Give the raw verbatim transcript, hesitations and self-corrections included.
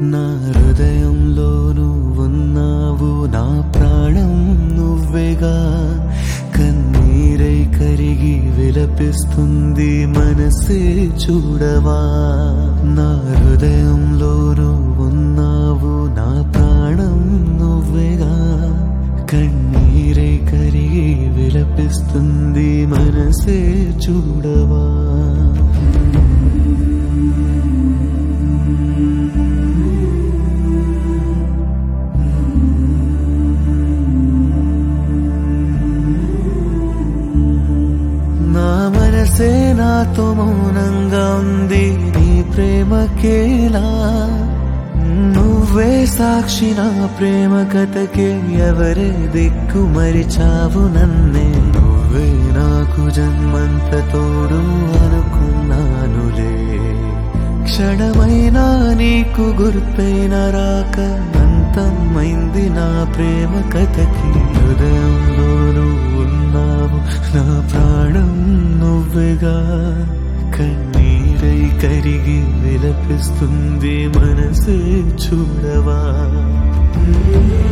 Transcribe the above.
నా హృదయంలో నువ్వున్నావు, నా ప్రాణం నువ్వేగా. కన్నీరై కరిగి విలపిస్తుంది మనసే చూడవా. నా హృదయంలో నువ్వున్నావు, నా ప్రాణం నువ్వేగా. కన్నీరై కరిగి విలపిస్తుంది మనసే చూడవా. నా మనసే నాతో మౌనంగా ఉంది నీ ప్రేమకేలా. నువ్వే సాక్షి నా ప్రేమ కథకే, ఎవరే దిక్కు మరిచావు నన్నే. నువ్వే నాకు జన్మంత తోడు అనుకున్నానులే. క్షణమైనా నీకు గుర్తైన రాక అంతమైంది నా ప్రేమ కథకి. హృదయంలో నువ్వున్నావు, నా ప్రాణం నువ్వేగా. కన్నీరై కరిగి విలపిస్తుంది మనసే చూడవా.